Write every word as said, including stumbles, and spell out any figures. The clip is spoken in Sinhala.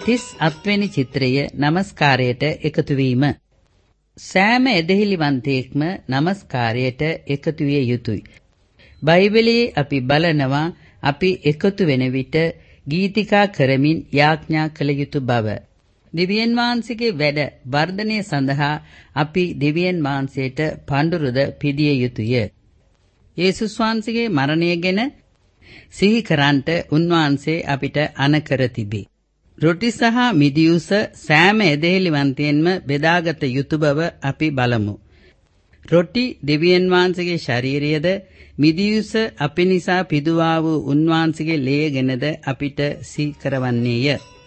තිස් අත්වෙනි චිත්‍රය නමස්කාරයට එකතු වීම. සෑම එදෙහිලිවන්තයෙක්ම නමස්කාරයට එකතු විය යුතුය. බයිබලයේ අපි බලනවා අපි එකතු වෙන විට ගීතිකා කරමින් යාඥා කළ යුතු බව. දෙවියන් වහන්සේගේ වැඩ වර්ධනය සඳහා අපි දෙවියන් වහන්සේට පඬුරුද පිදිය යුතුය. යේසුස් වහන්සේගේ මරණය ගැන සිහි කරන්ට උන්වහන්සේ අපිට අනකර තිබේ. රොටි සහ මිදියුස සෑම එදෙහිලිවන්තයෙන්ම බෙදාගත යුතු බව අපි බලමු. රොටි දෙවියන් වහන්සේගේ ශරීරයද, මිදියුස අපි නිසා පිදුවා වූ උන්වහන්සේගේ ලේ ගැනද අපිට සිහි කරවන්නේය.